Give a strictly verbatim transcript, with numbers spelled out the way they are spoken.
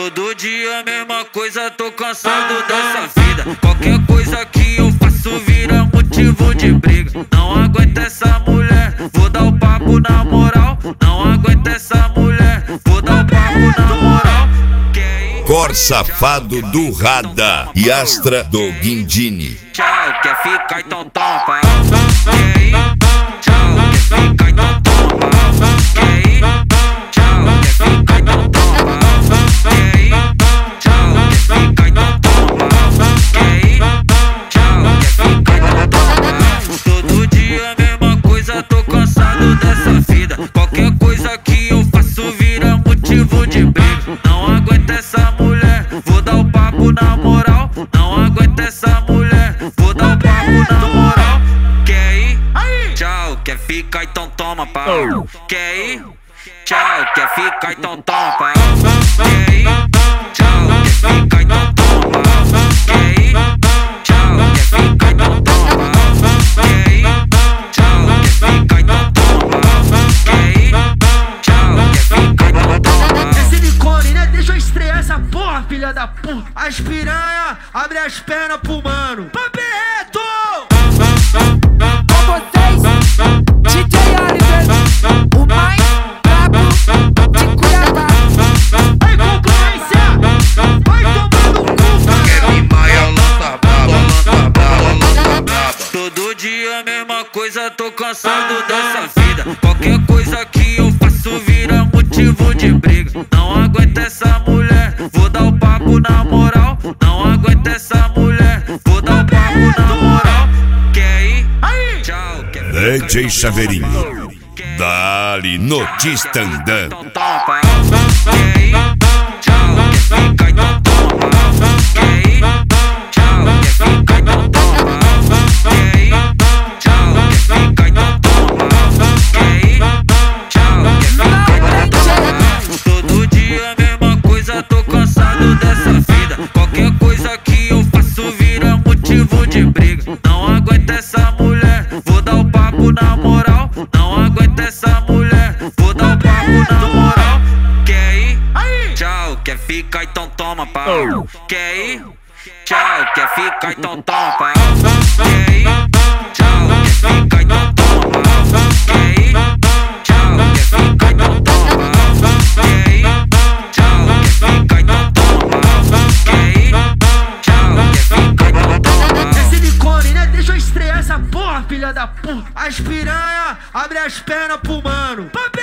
Todo dia a mesma coisa, tô cansado dessa vida. Qualquer coisa que eu faço vira motivo de briga. Não aguento essa mulher, vou dar o papo na moral. Não aguento essa mulher, vou dar o papo na moral. Cor safado do Rada e Astra do Guindini. Tchau, quer ficar então toma. Quer ir? Tchau, quer ficar então toma. Quer ir? Tchau, quer ficar então toma. Quer ir? Tchau, quer ficar então toma. Quer ir? Tchau, quer ficar então toma. Todo dia a mesma coisa, tô cansado dessa vida. Qualquer coisa que eu faço vira motivo de briga. Não aguento essa mulher, vou dar o papo na moral. Não aguento essa mulher, vou dar o papo na moral. Quer ir? Tchau, quer ficar então toma pau. Quer ir? Tchau, quer ficar então toma pau. Quer ir? Tchau, quer ficar então toma pau. Quer ir? Tchau, quer ficar então toma pau. Quer ir? Tchau, quer ficar então toma pau. Quer ir? Tchau, quer ficar então toma pau. É silicone, né? Deixa eu estrear essa porra, filha da puta. As piranha, abre as pernas pro mano. Papo reto! Com vocês, D J Oliver, o mais brabo de Cuiabá. Aí, concorrência! Vai tomar no cu, cara! Kevin Maia lança braba, lança braba, lança braba. Todo dia a mesma coisa, tô cansado dessa vida. Qualquer coisa que eu faço vira motivo de briga. Não aguento essa mulher, vou dar o papo na moral. Não aguento essa mulher, vou dar o papo na moral. Quer ir? Tchau, quer D J Chaveirinho, dali notícia andando. então toma pau. Quer ir? Tchau, quer ficar então toma pau. Quer ir? Tchau, quer ficar então toma pau. Quer ir? Tchau, quer ficar então toma pau. Quer ir? Tchau, quer ficar então toma pau. Todo dia a mesma coisa, tô cansado dessa vida. Qualquer coisa que eu faço vira motivo de briga. Não aguento essa mulher, vou dar o papo na moral. Não aguento essa mulher, vou dar o papo na moral. Quer ir? Tchau, quer ficar então toma pau. Quer ir? Tchau, quer ficar então toma pau. Quer ir? Tchau, quer ficar então toma pau. Quer ir? Tchau, quer ficar então toma pau. Quer ir? Tchau, quer ficar então toma pau. Quer ir? Tchau, quer ficar então toma pau. É silicone, né? Deixa eu estrear essa porra, filha da puta. As piranha, abre as pernas pro mano. Papo